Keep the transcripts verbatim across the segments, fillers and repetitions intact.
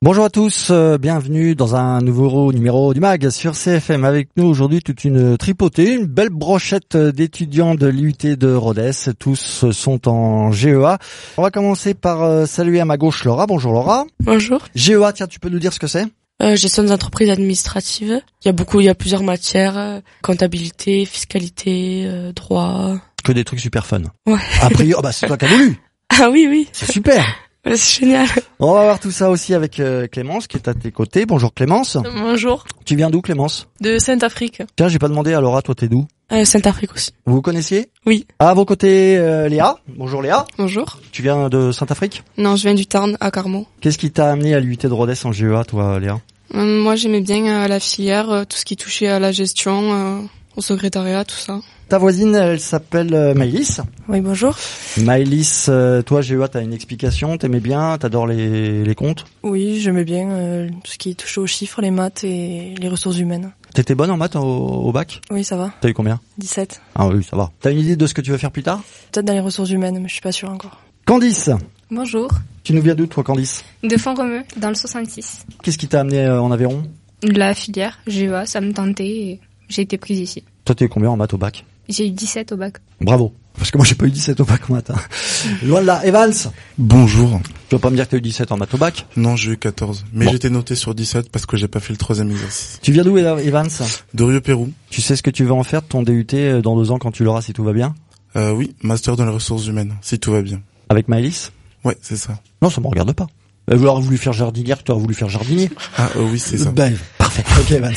Bonjour à tous, euh, bienvenue dans un nouveau numéro du Mag sur C F M. Avec nous aujourd'hui toute une tripotée, une belle brochette d'étudiants de l'I U T de Rodez. Tous sont en G E A. On va commencer par euh, saluer à ma gauche Laura. Bonjour Laura. Bonjour. G E A, tiens, tu peux nous dire ce que c'est ? Euh, gestion des entreprises administratives. Il y a beaucoup, il y a plusieurs matières, euh, comptabilité, fiscalité, euh, droit. Que des trucs super fun. Ouais. A priori, oh bah c'est toi qui as voulu. Ah oui, oui. C'est super. Ouais, c'est génial. On va voir tout ça aussi avec euh, Clémence qui est à tes côtés. Bonjour Clémence. Bonjour. Tu viens d'où Clémence ? De Sainte-Afrique. Tiens, j'ai pas demandé à Laura, toi t'es d'où ? Euh, Sainte-Afrique aussi. Vous vous connaissiez ? Oui. À vos côtés, euh, Léa. Bonjour Léa. Bonjour. Tu viens de Sainte-Afrique ? Non, je viens du Tarn, à Carmaux. Qu'est-ce qui t'a amené à l'I U T de Rodez en G E A, toi Léa ? Euh, moi, j'aimais bien euh, la filière, euh, tout ce qui touchait à la gestion, euh, au secrétariat, tout ça. Ta voisine, elle s'appelle euh, Maëlys. Oui, bonjour. Maëlys, euh, toi G E A, t'as une explication ? T'aimais bien ? T'adores les, les comptes ? Oui, j'aimais bien euh, tout ce qui touche aux chiffres, les maths et les ressources humaines. T'étais bonne en maths au, au bac ? Oui, ça va. T'as eu combien ? dix-sept. Ah oui, ça va. T'as une idée de ce que tu veux faire plus tard ? Peut-être dans les ressources humaines, mais je suis pas sûre encore. Candice, Bonjour, tu nous viens d'où toi Candice ? de Font-Romeu, dans le soixante-six. Qu'est-ce qui t'a amené euh, en Aveyron ? La filière G E A, ça me tentait et j'ai été prise ici. Toi t'as eu combien en maths au bac ? J'ai eu dix-sept au bac. Bravo. Parce que moi j'ai pas eu dix-sept au bac en maths. Hein. Loin de là. Evans, Bonjour. tu vas pas me dire que t'as eu dix-sept en maths au bac ? Non, j'ai eu quatorze. Mais Bon. j'étais noté sur dix-sept parce que j'ai pas fait le troisième exercice. Tu viens d'où Evans ? De Rieux-Pérou. Tu sais ce que tu veux en faire de ton D U T dans deux ans quand tu l'auras si tout va bien ? Euh, oui, master dans les ressources humaines, si tout va bien. Avec Maëlys ? Ouais, c'est ça. Non, ça me regarde pas. Elle aurait voulu faire jardinière, tu aurais voulu faire jardinier. Ah, euh, oui, c'est ça. Ben, parfait. Ok, Evans.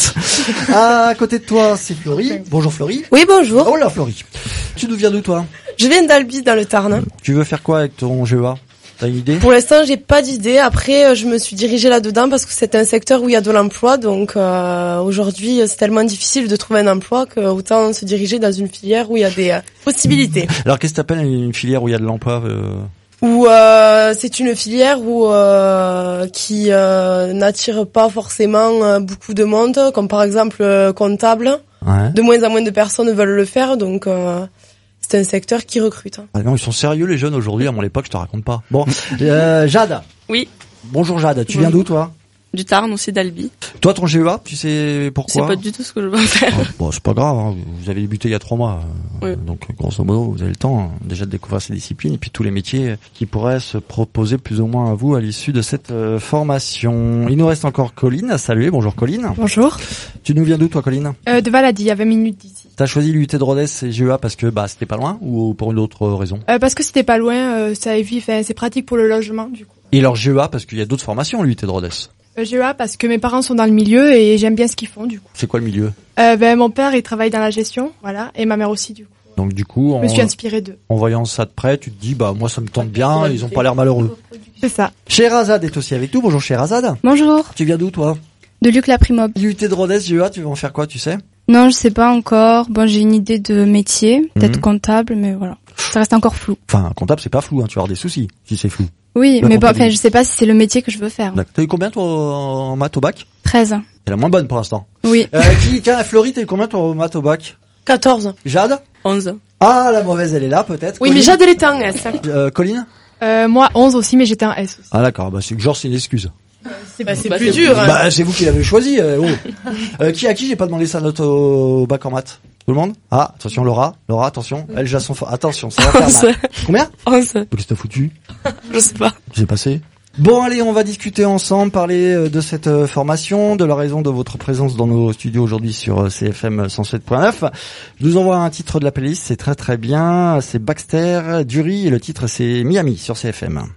À côté de toi, c'est Florie. Bonjour Florie. Oui, bonjour. Oh là, Florie. Tu nous viens d'où, toi ? Je viens d'Albi, dans le Tarn. Tu veux faire quoi avec ton G E A ? T'as une idée ? Pour l'instant, j'ai pas d'idée. Après, je me suis dirigée là-dedans parce que c'est un secteur où il y a de l'emploi. Donc euh, aujourd'hui, c'est tellement difficile de trouver un emploi que autant se diriger dans une filière où il y a des euh, possibilités. Alors, qu'est-ce que t'appelles une filière où il y a de l'emploi euh... Où euh, c'est une filière où euh, qui euh, n'attire pas forcément euh, beaucoup de monde, comme par exemple euh, comptable. Ouais. De moins en moins de personnes veulent le faire, donc euh, c'est un secteur qui recrute. Ah non, ils sont sérieux les jeunes aujourd'hui. À mon époque, je te raconte pas. Bon, euh, Jade. Oui. Bonjour Jade. Tu viens d'où, toi ? Du Tarn aussi, d'Albi. Toi, ton G E A, tu sais Je sais pourquoi ? pas du tout ce que je veux faire. Ah, bon, c'est pas grave, hein. Vous avez débuté il y a trois mois. Euh, Oui. Donc, grosso modo, vous avez le temps hein, déjà de découvrir ces disciplines et puis tous les métiers qui pourraient se proposer plus ou moins à vous à l'issue de cette euh, formation. Il nous reste encore Colline à saluer. Bonjour Colline. Bonjour. Tu nous viens d'où, toi, Colline ? Euh, de Valady, à vingt minutes d'ici. T'as choisi l'U T de Rodez et G E A parce que bah c'était pas loin ou pour une autre raison ? Euh, parce que c'était pas loin, euh, ça évite, enfin, c'est pratique pour le logement, du coup. Et alors G E A parce qu'il y a d'autres formations à l'U T de Rodez. Euh, G E A parce que mes parents sont dans le milieu et j'aime bien ce qu'ils font, du coup. C'est quoi le milieu ? Euh, ben, mon père, il travaille dans la gestion, voilà, et ma mère aussi, du coup. Donc du coup, Je en, me suis inspirée d'eux. en voyant ça de près, tu te dis bah moi ça me tente bien, ils ont pas l'air malheureux. C'est ça. Sherazade est aussi avec nous. Bonjour Sherazade. Bonjour, Tu viens d'où toi ? de Luc Laprimob. l'U T de Rodez, G E A, tu veux en faire quoi, tu sais ? Non, je sais pas encore. Bon, j'ai une idée de métier, peut-être Mhm. comptable, mais voilà. Ça reste encore flou. Enfin, comptable c'est pas flou, hein, tu vas avoir des soucis si c'est flou. Oui, La mais bon, comptabilité. enfin, je sais pas si c'est le métier que je veux faire. D'accord. T'as eu combien toi en maths au bac ? treize. C'est la moins bonne pour l'instant. Oui. Euh, qui, tiens, Florie, t'as eu combien toi en maths au bac ? quatorze. Jade ? onze. Ah, la mauvaise elle est là peut-être. Oui, mais Colline Jade, elle était en S. Euh, Colline ? Euh, moi, onze aussi, mais j'étais en S aussi. Ah d'accord, bah c'est genre c'est une excuse. C'est bah, c'est Bah, plus c'est dur. Hein. Bah c'est vous qui l'avez choisi. Euh, oh. euh, qui à qui j'ai pas demandé sa note au bac en maths ? Tout le monde ? Ah, attention Laura, Laura, attention. Elle j'ai son fort. Attention, ça va faire mal. Combien ? onze. Qu'est-ce que t'as foutu ? Je sais pas. J'ai passé. Bon allez, on va discuter ensemble, parler euh, de cette euh, formation, de la raison de votre présence dans nos studios aujourd'hui sur euh, C F M cent sept point neuf. Je vous envoie un titre de la playlist, c'est très très bien, c'est Baxter, Dury et le titre c'est Miami sur C F M.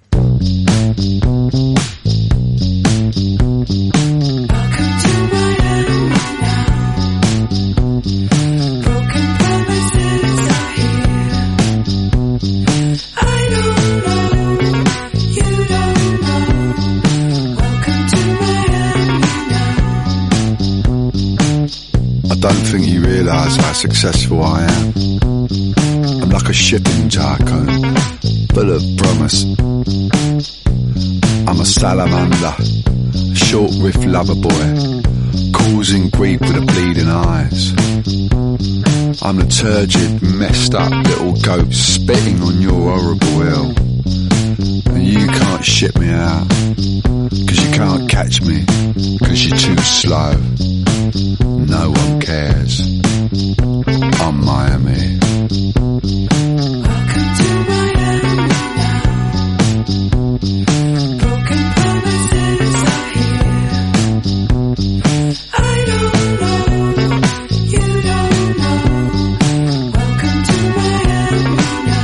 I don't think you realise how successful I am. I'm like a shipping tycoon, full of promise. I'm a salamander, a short riff lover boy, causing grief with the bleeding eyes. I'm the turgid, messed up little goat spitting on your horrible hill. And you can't ship me out, cause you can't catch catch me, 'cause you're too slow. No one cares. I'm Miami. Welcome to Miami now. Broken promises are here. I don't know, you don't know. Welcome to Miami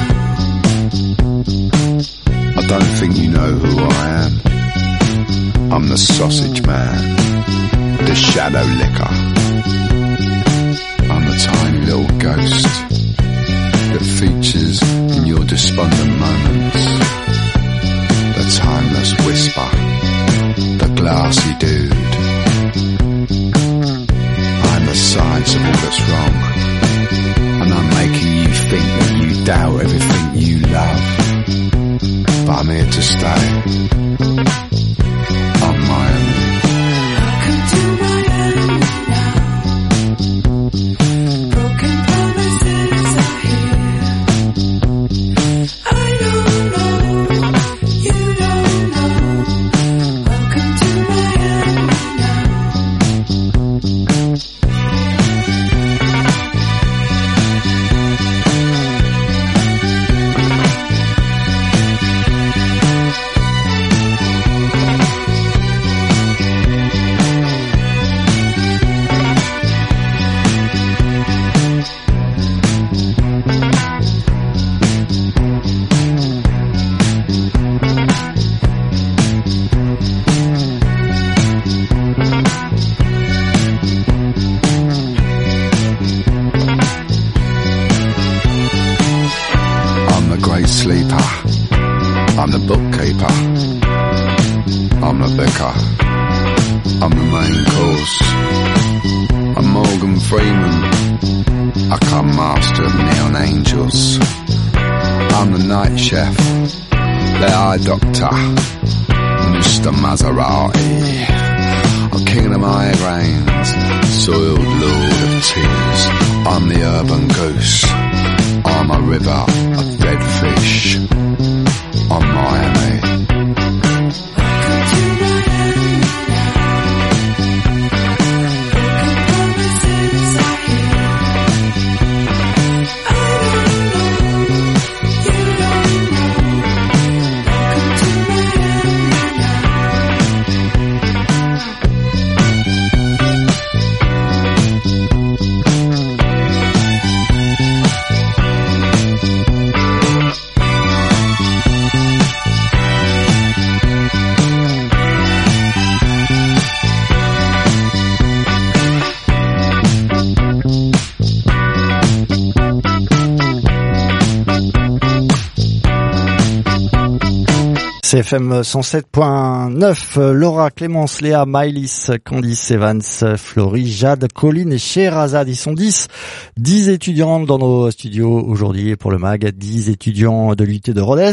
now. I don't think you know who I am. I'm the sausage man, the shadow licker. I'm the tiny little ghost that features in your despondent moments. The timeless whisper, the glassy dude. I'm the science of all that's wrong, and I'm making you think that you doubt everything you love. But I'm here to stay. I'm Miami. Welcome to Miami now. Broken promises are here. I don't know, you don't know. Welcome to Miami now. I'm the great sleeper. I'm the bookkeeper. I'm the vicar. I'm the main course. I'm Morgan Freeman. I come master of neon angels. I'm the night chef. The eye doctor. Mister Maserati. I'm king of the migraines. Soiled lord of tears. I'm the urban goose. I'm a river of dead fish. I'm Miami. Welcome to Miami now. Broken promises are here. I don't know, you don't know. Welcome to Miami C F M cent sept point neuf, Laura, Clémence, Léa, Maëlys, Candice, Evans, Florie, Jade, Colline et Sherazade. Ils sont dix. dix étudiantes dans nos studios aujourd'hui pour le mag. dix étudiants de l'U T de Rodez.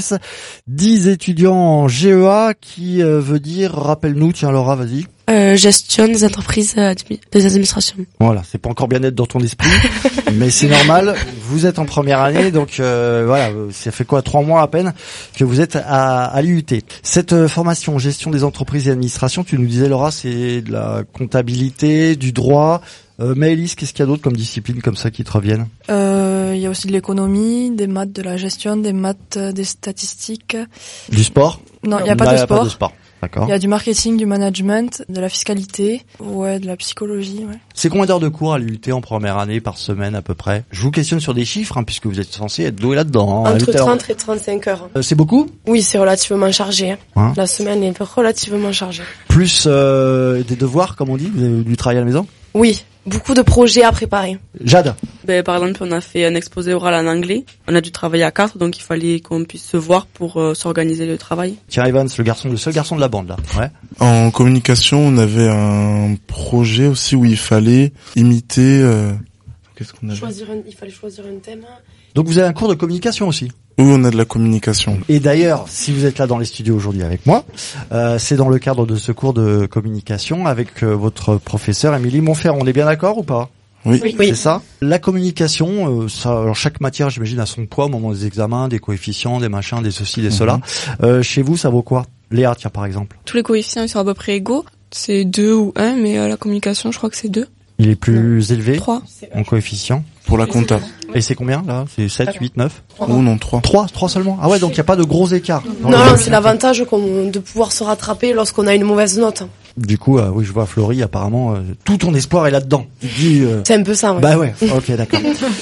dix étudiants en G E A qui euh, veut dire, rappelle-nous, tiens Laura, vas-y. Euh, gestion des entreprises euh, admi- des administrations. Voilà, c'est pas encore bien net dans ton esprit, mais c'est normal. Vous êtes en première année, donc euh, voilà, ça fait quoi, trois mois à peine que vous êtes à, à l'U T. Cette euh, formation gestion des entreprises et administration, tu nous disais Laura, c'est de la comptabilité, du droit. Euh, Maëlys, qu'est-ce qu'il y a d'autre comme discipline comme ça qui te reviennent? Euh, il y a aussi de l'économie, des maths, de la gestion, des maths, euh, des statistiques. Du sport? Non, il n'y a pas Là, de y a sport. pas de sport. D'accord. Il y a du marketing, du management, de la fiscalité, ouais, de la psychologie, ouais. C'est combien d'heures de cours à l'U T en première année par semaine à peu près? Je vous questionne sur des chiffres, hein, puisque vous êtes censé être doué là-dedans. Hein, Entre à trente et trente-cinq heures. Euh, c'est beaucoup? Oui, c'est relativement chargé. Hein. Hein La semaine est relativement chargée. Plus euh, des devoirs, comme on dit? Vous avez du travail à la maison? Oui, beaucoup de projets à préparer. Jade? Ben, par exemple, on a fait un exposé oral en anglais. On a dû travailler à quatre, donc il fallait qu'on puisse se voir pour euh, s'organiser le travail. Tiens, Evans, le garçon, le seul garçon de la bande, là. Ouais. En communication, on avait un projet aussi où il fallait imiter... Euh... Qu'est-ce qu'on avait? Choisir un, il fallait choisir un thème. Donc vous avez un cours de communication aussi? Oui, on a de la communication. Et d'ailleurs, si vous êtes là dans les studios aujourd'hui avec moi, euh, c'est dans le cadre de ce cours de communication avec euh, votre professeur Émilie Montferrand. On est bien d'accord ou pas? Oui. Oui. C'est ça. La communication, euh, ça, alors chaque matière, j'imagine, a son poids au moment des examens, des coefficients, des machins, des ceci, des cela. Euh, chez vous, ça vaut quoi? Léa, tiens, par exemple. Tous les coefficients ils sont à peu près égaux. C'est deux ou un, mais euh, la communication, je crois que c'est deux. Il est plus élevé Trois. en coefficient. Pour la compta. Et c'est combien là? C'est sept, huit, neuf? Oh non, trois. trois, trois seulement. Ah ouais, donc il n'y a pas de gros écarts. Non, non, c'est l'avantage qu'on, de pouvoir se rattraper lorsqu'on a une mauvaise note. Du coup, euh, oui, je vois Florie, apparemment, euh, tout ton espoir est là-dedans. Tu te dis, euh... C'est un peu ça, ouais. Bah ouais, ok, d'accord.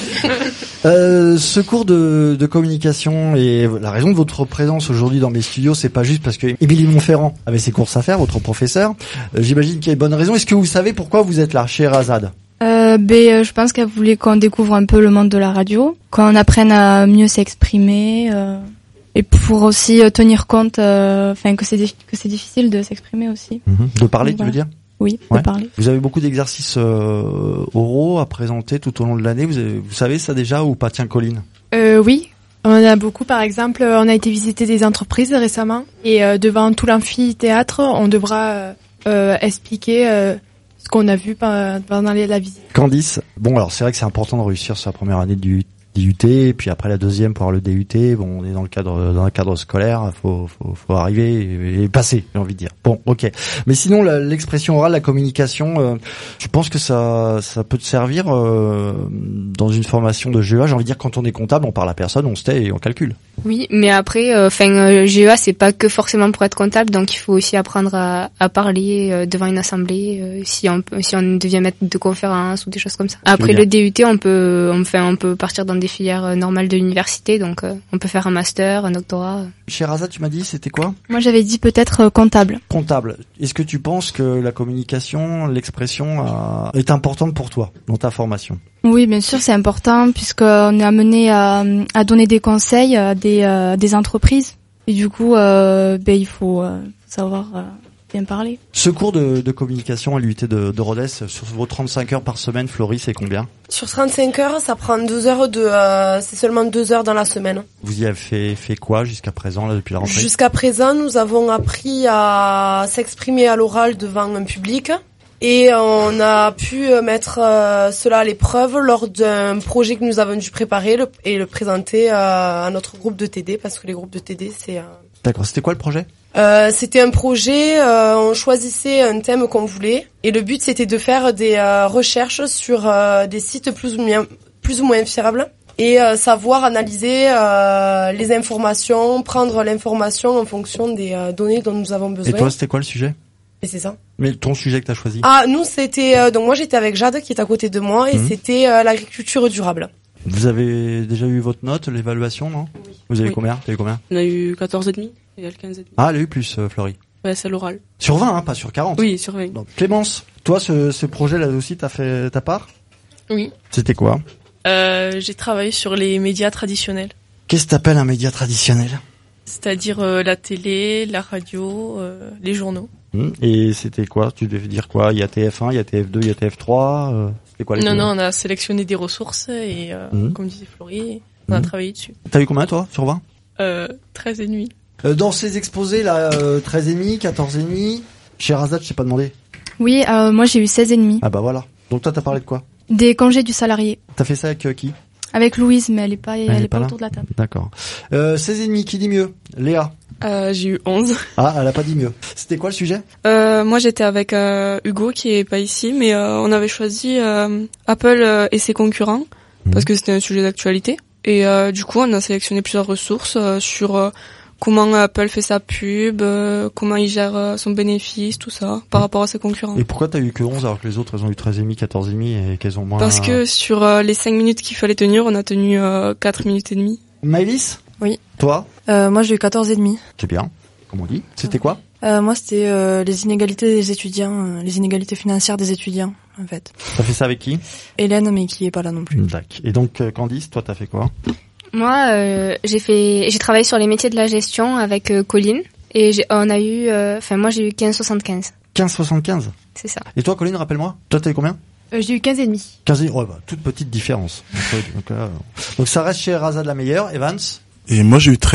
euh, ce cours de, de communication et la raison de votre présence aujourd'hui dans mes studios, c'est pas juste parce que Émilie Montferrand avait ses courses à faire, votre professeur. Euh, j'imagine qu'il y a une bonne raison. Est-ce que vous savez pourquoi vous êtes là, chez Razad? Euh, ben, je pense qu'elle voulait qu'on découvre un peu le monde de la radio, qu'on apprenne à mieux s'exprimer, euh, et pour aussi euh, tenir compte, enfin euh, que c'est que c'est difficile de s'exprimer aussi. Mmh. De parler, voilà. Tu veux dire? Oui, ouais. de parler. Vous avez beaucoup d'exercices euh, oraux à présenter tout au long de l'année. Vous, avez, vous savez ça déjà ou pas? Tiens, Colline. Euh, oui. On a beaucoup, par exemple, on a été visiter des entreprises récemment et euh, devant tout l'amphithéâtre, on devra euh, euh, expliquer euh, ce qu'on a vu pendant la visite. Candice, bon alors c'est vrai que c'est important de réussir sur la première année du D U T, et puis après la deuxième pour avoir le D U T. Bon, on est dans le cadre dans un cadre scolaire, faut faut faut arriver et, et passer, j'ai envie de dire. Bon, ok. Mais sinon la, l'expression orale, la communication, euh, je pense que ça ça peut te servir euh, dans une formation de G E A. J'ai envie de dire, quand on est comptable, on parle à personne, on se tait et on calcule. Oui, mais après, enfin, euh, G E A, c'est pas que forcément pour être comptable, donc il faut aussi apprendre à, à parler euh, devant une assemblée, euh, si on si on devient maître de conférence ou des choses comme ça. Après le D U T, on peut, enfin, on peut partir dans des filières normales de l'université, donc euh, on peut faire un master, un doctorat. Chez Razad, tu m'as dit, c'était quoi? Moi, j'avais dit peut-être euh, comptable. Comptable. Est-ce que tu penses que la communication, l'expression euh, est importante pour toi dans ta formation? Oui, bien sûr, c'est important puisqu'on est amené à, à donner des conseils à des, euh, des entreprises. Et du coup, euh, ben, il faut euh, savoir euh, bien parler. Ce cours de, de communication à l'U T de, de Rodez, sur vos trente-cinq heures par semaine, Florie, c'est combien? Sur trente-cinq heures, ça prend deux heures de, euh, c'est seulement deux heures dans la semaine. Vous y avez fait, fait quoi jusqu'à présent, là, depuis la rentrée? Jusqu'à présent, nous avons appris à s'exprimer à l'oral devant un public. Et on a pu mettre euh, cela à l'épreuve lors d'un projet que nous avons dû préparer le, et le présenter euh, à notre groupe de T D, parce que les groupes de T D, c'est... Euh... D'accord, c'était quoi le projet? euh, C'était un projet, euh, on choisissait un thème qu'on voulait, et le but c'était de faire des euh, recherches sur euh, des sites plus ou moins, plus ou moins fiables, et euh, savoir analyser euh, les informations, prendre l'information en fonction des euh, données dont nous avons besoin. Et toi, c'était quoi le sujet? Et c'est ça. Mais ton sujet que t'as choisi? Ah, nous c'était euh, donc moi j'étais avec Jade qui est à côté de moi et mmh. c'était euh, l'agriculture durable. Vous avez déjà eu votre note, l'évaluation, non? Oui. Vous avez oui. combien? T'as eu combien? On a eu quatorze virgule cinq et elle quinze virgule cinq. Ah, elle a eu plus, euh, Florie. Ouais, c'est l'oral. Sur vingt, hein, pas sur quarante. Oui, sur vingt. Donc, Clémence, toi, ce, ce projet-là aussi, t'as fait ta part? Oui. C'était quoi? Euh, j'ai travaillé sur les médias traditionnels. Qu'est-ce que t'appelles un média traditionnel? C'est-à-dire euh, la télé, la radio, euh, les journaux. Et c'était quoi? Tu devais dire quoi? Il y a T F un, il y a T F deux, il y a T F trois. Euh, c'était quoi les Non, deux? non, on a sélectionné des ressources et, euh, mmh. comme disait Florie, on mmh. a travaillé dessus. T'as eu combien, toi, sur vingt? Euh, treize et demi. Euh, dans ces exposés, là, euh, treize et demi, quatorze et demi. Chez Razad, je t'ai pas demandé. Oui, euh, moi j'ai eu seize et demi. Ah bah voilà. Donc toi, t'as parlé de quoi? Des congés du salarié. T'as fait ça avec euh, qui? Avec Louise, mais elle est pas, elle, elle est pas, pas autour de la table. D'accord. Euh, seize et demi, qui dit mieux? Léa? Euh, j'ai eu onze. Ah, elle a pas dit mieux. C'était quoi le sujet? euh, Moi, j'étais avec euh, Hugo, qui est pas ici, mais euh, on avait choisi euh, Apple euh, et ses concurrents, mmh. parce que c'était un sujet d'actualité. Et euh, du coup, on a sélectionné plusieurs ressources euh, sur euh, comment Apple fait sa pub, euh, comment il gère euh, son bénéfice, tout ça, par mmh. rapport à ses concurrents. Et pourquoi t'as eu que onze alors que les autres, elles ont eu treize et demi, quatorze et demi et qu'elles ont moins... Parce que sur euh, les cinq minutes qu'il fallait tenir, on a tenu euh, quatre minutes et demie. Maëlys? Oui. Toi? Euh, moi, j'ai eu quatorze et demi. C'est bien, comme on dit. C'était quoi? euh, Moi, c'était euh, les inégalités des étudiants, euh, les inégalités financières des étudiants, en fait. T'as fait ça avec qui? Hélène, mais qui est pas là non plus. D'accord. Et donc, euh, Candice, toi, t'as fait quoi? Moi, euh, j'ai fait, j'ai travaillé sur les métiers de la gestion avec euh, Colline, et j'ai, on a eu, enfin, euh, moi, j'ai eu quinze soixante-quinze. quinze soixante-quinze? C'est ça. Et toi, Colline, rappelle-moi, toi, t'as eu combien? Euh, j'ai eu quinze et demi. quinze et demi, ouais, bah, toute petite différence. donc, euh, donc, ça reste chez Razad la meilleure. Evans? Et moi, j'ai eu treize.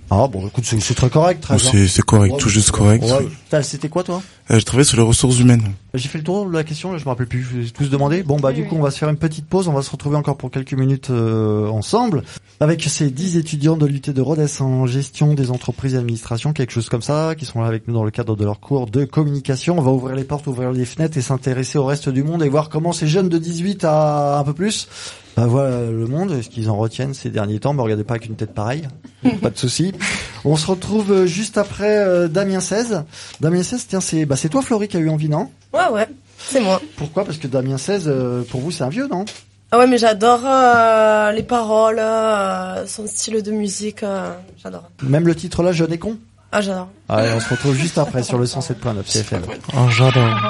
Ah bon, écoute, c'est, c'est très correct, très Bon, bien. c'est, c'est correct, Ouais, tout juste ouais. correct. Ouais. T'as- C'était quoi, toi? Euh, je travaille sur les ressources humaines. J'ai fait le tour de la question, là, je me rappelle plus, je vous ai tous demandé. Bon, bah, Oui, du oui. coup, on va se faire une petite pause, on va se retrouver encore pour quelques minutes euh, ensemble, avec ces dix étudiants de l'U T de Rodez en gestion des entreprises et administration, quelque chose comme ça, qui sont là avec nous dans le cadre de leur cours de communication. On va ouvrir les portes, ouvrir les fenêtres et s'intéresser au reste du monde et voir comment ces jeunes de dix-huit à un peu plus, bah, voilà le monde, ce qu'ils en retiennent ces derniers temps. Me regardez pas avec une tête pareille, pas de souci. On se retrouve euh, juste après euh, Damien seize. Damien seize, tiens, c'est bah c'est toi Florie qui a eu envie, non? Ouais, ouais, c'est moi. Pourquoi? Parce que Damien seize, euh, pour vous, c'est un vieux, non? Ah ouais, mais j'adore euh, les paroles, euh, son style de musique, euh, j'adore. Même le titre là, Jeune et con? Ah, j'adore. Allez, on se retrouve juste après sur le cent sept point neuf C F M. Oh, j'adore.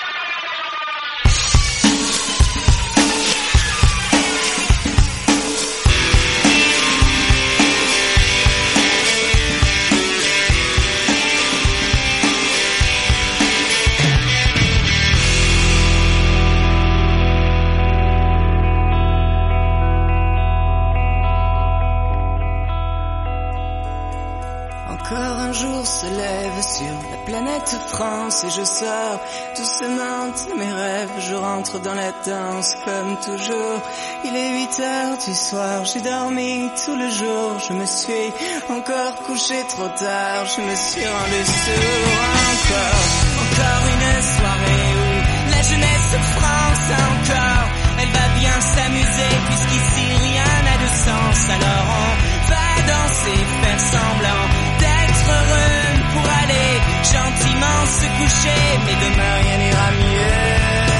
Encore un jour se lève sur la planète France et je sors doucement de mes rêves. Je rentre dans la danse comme toujours. Il est huit heures du soir, j'ai dormi tout le jour. Je me suis encore couché trop tard, je me suis rendu sourd encore. Encore une soirée où la jeunesse France encore. Elle va bien s'amuser puisqu'ici rien n'a de sens. Alors on va danser, faire semblant d'être heureux pour aller gentiment se coucher. Mais demain rien n'ira mieux.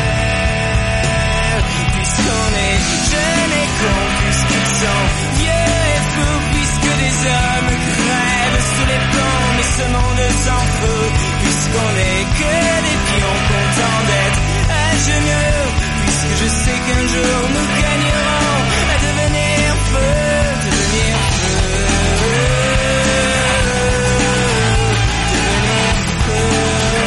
Puisqu'on est jeunes et cons, puisqu'ils sont vieux et fous, puisque des hommes crèvent sous les ponts. Mais ce monde s'en fout, puisqu'on est que des pions contents d'être à genoux. Puisque je sais qu'un jour nous gagnerons à devenir feu, devenir feu, devenir feu.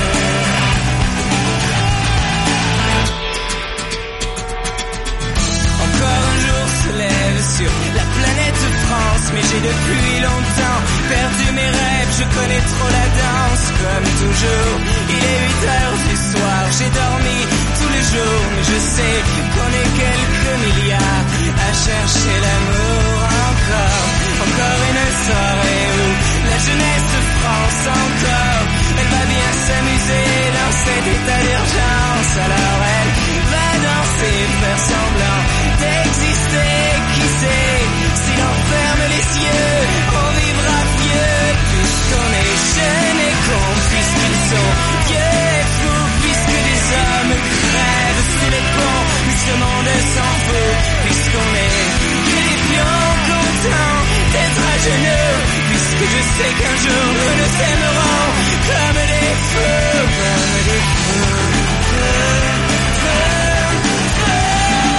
Encore un jour se lève sur la planète France, mais j'ai depuis longtemps perdu mes rêves, je connais trop la danse, comme toujours. Il est huit heures du soir, j'ai dormi tous les jours, mais je sais qu'on est quelques milliards à chercher l'amour encore. Encore une soirée où la jeunesse France encore, elle va bien s'amuser dans cet état d'urgence. Alors elle va danser, faire semblant d'exister. Qui sait, si l'on ferme les yeux, on vivra vieux. Puisqu'on est jeunes et cons, puisqu'ils sont vieux et fous, puisque des hommes crèvent sous les ponts. Mais ce monde s'en fout, puisqu'on est que des pions contents d'être à genoux. Puisque je sais qu'un jour nous nous aimerons comme des feux, comme des feux, feux, feux, feux.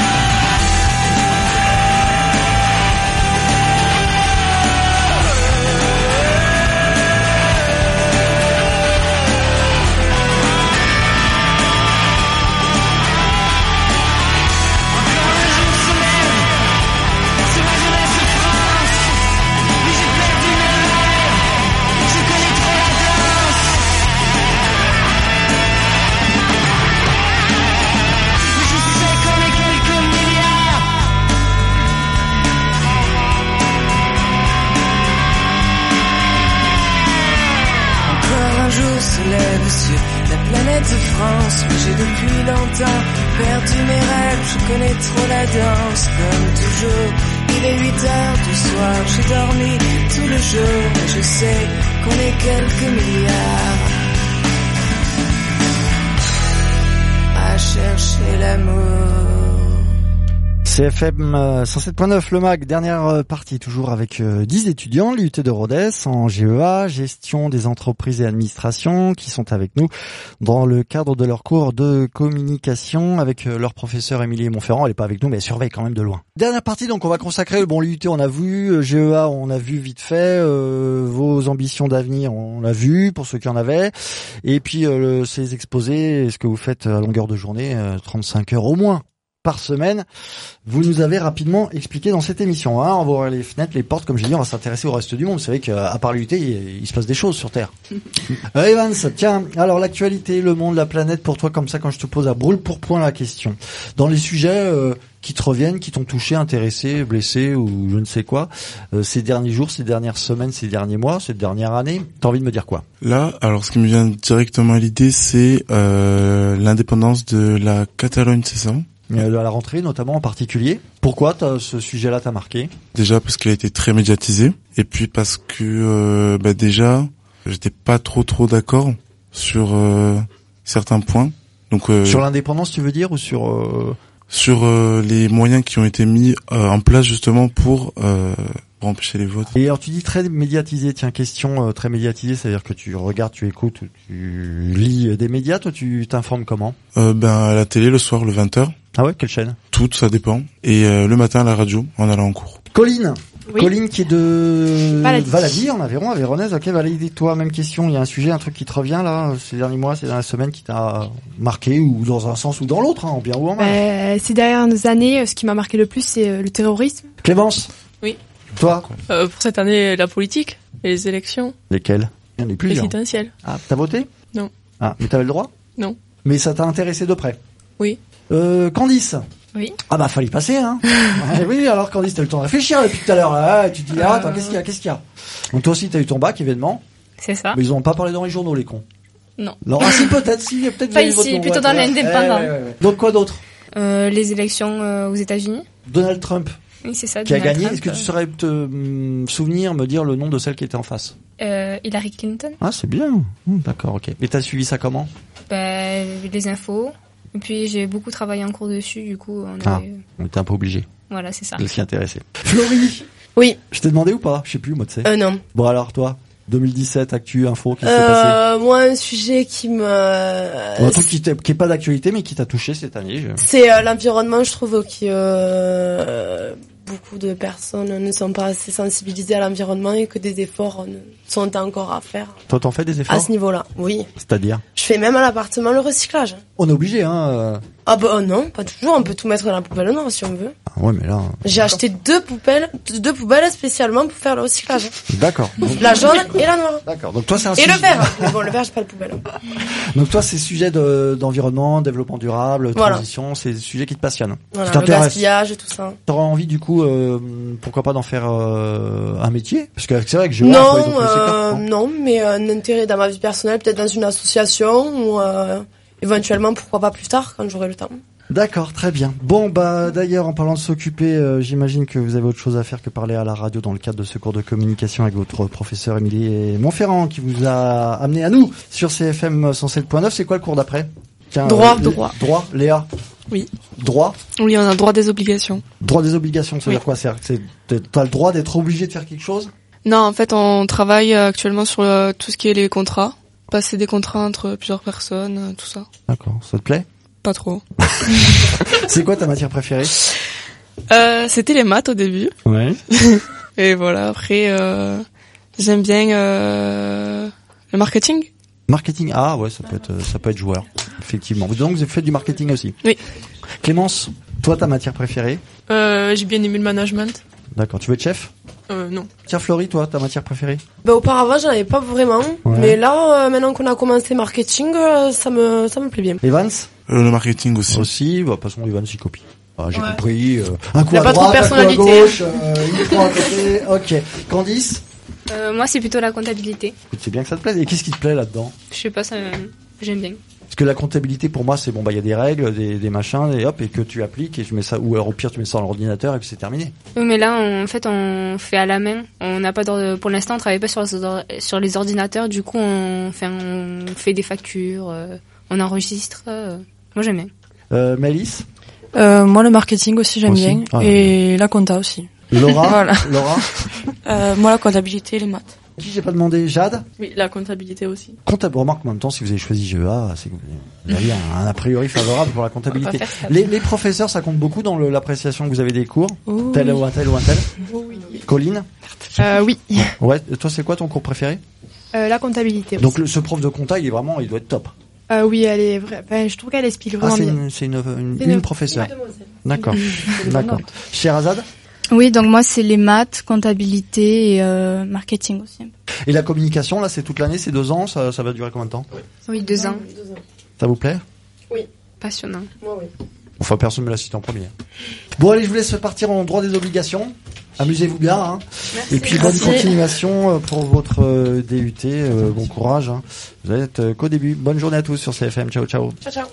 Se lève sur la planète France, mais j'ai depuis longtemps perdu mes rêves. Je connais trop la danse, comme toujours. Il est huit heures du soir, j'ai dormi tout le jour, mais je sais qu'on est quelques milliards à chercher l'amour. C F M cent sept point neuf, le mag, dernière partie, toujours avec euh, dix étudiants, l'U T de Rodez, en G E A, gestion des entreprises et administration, qui sont avec nous dans le cadre de leur cours de communication avec euh, leur professeur Émilie Montferrand. Elle est pas avec nous, mais elle surveille quand même de loin. Dernière partie, donc on va consacrer, bon, l'U T on a vu, euh, G E A on a vu vite fait, euh, vos ambitions d'avenir on l'a vu, pour ceux qui en avaient, et puis euh, le, ces exposés, ce que vous faites à longueur de journée, euh, trente-cinq heures au moins. par semaine. Vous nous avez rapidement expliqué dans cette émission. Hein, on va ouvrir les fenêtres, les portes, comme j'ai dit, on va s'intéresser au reste du monde. Vous savez qu'à part l'U T, il, il se passe des choses sur Terre. euh, Evans, tiens, alors l'actualité, le monde, la planète, pour toi, comme ça, quand je te pose à brûle pour point la question. Dans les sujets euh, qui te reviennent, qui t'ont touché, intéressé, blessé ou je ne sais quoi, euh, ces derniers jours, ces dernières semaines, ces derniers mois, cette dernière année, t'as envie de me dire quoi? Là, alors ce qui me vient directement à l'idée, c'est euh, l'indépendance de la Catalogne, c'est ça? À la rentrée, notamment en particulier. Pourquoi t'as, ce sujet-là t'a marqué? Déjà parce qu'il a été très médiatisé, et puis parce que euh, bah déjà, j'étais pas trop trop d'accord sur euh, certains points. Donc euh, sur l'indépendance, tu veux dire, ou sur euh... sur euh, les moyens qui ont été mis euh, en place justement pour euh, pour empêcher les votes. Et alors tu dis très médiatisé, tiens, question euh, très médiatisée, c'est-à-dire que tu regardes, tu écoutes, tu lis des médias, toi tu t'informes comment? euh, Ben à la télé le soir le vingt heures. Ah ouais, quelle chaîne? Toutes, ça dépend. Et euh, le matin à la radio en allant en cours. Colline. Oui. Colline qui est de Valady. Valady, en Aveyron, Aveyronnaise. Ok, Valady, toi, même question. Il y a un sujet, un truc qui te revient là, ces derniers mois, ces dernières semaines, qui t'a marqué, ou dans un sens ou dans l'autre, hein, en bien ou en mal. Euh, ces dernières années, ce qui m'a marqué le plus, c'est euh, le terrorisme. Clémence. Oui. Toi. Euh, pour cette année, la politique et les élections. Lesquelles? Il y en a plusieurs. Présidentielles. Ah, t'as voté? Non. Ah, mais t'avais le droit? Non. Mais ça t'a intéressé de près? Oui. Euh, Candice. Oui. Ah bah fallait passer hein. Ah, oui, alors Candice, t'as eu le temps de réfléchir depuis tout à l'heure là, tu te dis ah, attends, qu'est-ce qu'il y a, qu'est-ce qu'il y a. Donc toi aussi t'as eu ton bac événement. C'est ça. Mais ils ont pas parlé dans les journaux les cons. Non. Non, ah si peut-être si, peut-être. Pas ici, plutôt dans l'indépendant. Eh, ouais, ouais, ouais. Donc quoi d'autre? Euh, les élections euh, aux États-Unis. Donald Trump. Oui, c'est ça. Qui Donald a gagné. Trump. Est-ce que tu saurais te hum, souvenir, me dire le nom de celle qui était en face? Euh, Hillary Clinton. Ah c'est bien. Hum, d'accord, ok. Et t'as suivi ça comment? Ben, les infos. Et puis j'ai beaucoup travaillé en cours dessus, du coup on Ah, avait... on était un peu obligé. Voilà, c'est ça. De s'y intéresser. Florie. Oui. Je t'ai demandé ou pas? Je sais plus moi, tu sais. Euh, non. Bon alors toi, deux mille dix-sept, actu, info, qu'est-ce qui s'est passé? Euh, moi, un sujet qui me... Bon, un truc qui, t'est- qui est pas d'actualité mais qui t'a touché cette année. Je... C'est euh, l'environnement, je trouve, qui... Euh, beaucoup de personnes ne sont pas assez sensibilisées à l'environnement et que des efforts ne sont encore à faire. Toi, t'en fais des efforts? À ce niveau-là, oui. C'est-à-dire? Je fais même à l'appartement le recyclage. On est obligé, hein. euh. Ah bah oh non, pas toujours, on peut tout mettre dans la poubelle noire si on veut. Ah ouais, mais là... J'ai acheté deux poubelles, deux poubelles spécialement pour faire le recyclage. D'accord. Donc- La jaune et la noire. D'accord. Donc toi, c'est un Et sujet... le vert. Mais bon, le vert, j'ai pas de poubelle. Donc toi, c'est sujet de, d'environnement, développement durable, Voilà. transition, c'est des sujets qui te passionnent. Voilà, Qui le t'intéressent. gaspillage et tout ça. T'auras envie, du coup, euh, pourquoi pas d'en faire euh, un métier? Parce que c'est vrai que j'ai hâte, quoi, ils ont Non, pris ces cartes, euh, non non, mais euh, un intérêt dans ma vie personnelle, peut-être dans une association ou euh, éventuellement, pourquoi pas plus tard, quand j'aurai le temps. D'accord, très bien. Bon, bah d'ailleurs, en parlant de s'occuper, euh, j'imagine que vous avez autre chose à faire que parler à la radio dans le cadre de ce cours de communication avec votre professeur Émilie Montferrand qui vous a amené à nous sur C F M cent sept point neuf. C'est quoi le cours d'après? Tiens, Droit, euh, droit. Droit, Léa. Oui. Droit. Oui, on a droit des obligations. Droit des obligations, ça veut Oui. dire quoi? C'est-à-dire que c'est- t'as le droit d'être obligé de faire quelque chose? Non, en fait, on travaille euh, actuellement sur euh, tout ce qui est les contrats. Passer des contrats entre plusieurs personnes, euh, tout ça. D'accord, ça te plaît? Pas trop. C'est quoi ta matière préférée? Euh, c'était les maths au début. Ouais. Et voilà, après, euh, j'aime bien euh, le marketing. Marketing, ah ouais, ça peut être, ça peut être joueur, effectivement. Donc vous faites du marketing aussi. Oui. Clémence, toi ta matière préférée? Euh, j'ai bien aimé le management. D'accord, tu veux être chef? Euh, non. Tiens Florie, toi ta matière préférée? Bah, auparavant, j'en avais pas vraiment. Ouais. Mais là, euh, maintenant qu'on a commencé marketing, euh, ça me, ça me plaît bien. Evans? Euh, le marketing aussi. Aussi, bah, de toute façon Evans il copie. Ah, j'ai Ouais. compris, euh, un coup Il a à pas trop droite, de un coup à personnalité. gauche, euh, une fois à côté, ok. Candice? Euh, moi, c'est plutôt la comptabilité. C'est bien que ça te plaise, et qu'est-ce qui te plaît là-dedans? Je sais pas, ça, j'aime bien. Parce que la comptabilité pour moi c'est bon, bah il y a des règles, des, des machins, et hop, et que tu appliques, et je mets ça, ou alors au pire tu mets ça dans l'ordinateur, et puis c'est terminé. Oui, mais là, on, en fait, on fait à la main. On n'a pas d'or- pour l'instant, on travaille pas sur, sur les ordinateurs. Du coup, on, enfin, on fait des factures, euh, on enregistre. euh. Moi, j'aime bien. Euh, Mélisse? Euh, moi, le marketing aussi, j'aime Aussi bien. Ah, et la compta aussi. Laura? Voilà. Laura? Euh, moi, la comptabilité et les maths. Qui j'ai pas demandé? Jade? Oui, la comptabilité aussi. Comptable, remarque en même temps, si vous avez choisi G E A, c'est que vous avez un, un a priori favorable pour la comptabilité. On va faire ça. Les, les professeurs, ça compte beaucoup dans le- l'appréciation que vous avez des cours? Oh, Tel oui. ou un tel ou un tel? oui. Colline? Euh, oui. Ouais, toi c'est quoi ton cours préféré? Euh, la comptabilité aussi. Donc le- ce prof de compta, il est vraiment, il doit être top. Euh, oui, elle est vraie. Enfin, je trouve qu'elle explique vraiment Ah, c'est bien. une, c'est une, une, C'est une, une- professeure. une demoiselle. D'accord. D'accord. Sherazade? Oui, donc moi c'est les maths, comptabilité et euh, marketing aussi. Et la communication, là, c'est toute l'année, c'est deux ans, ça, ça va durer combien de temps? Oui, deux ans. Ça vous plaît? Oui. Passionnant. Moi, oui. Enfin, personne ne me l'a cité en premier. Bon, allez, je vous laisse partir en droit des obligations. Amusez-vous bien, hein. Merci. Et puis, bonne Merci. continuation euh, pour votre euh, D U T. euh, bon courage, hein. Vous êtes euh, qu'au début. Bonne journée à tous sur C F M. Ciao, ciao. Ciao, ciao.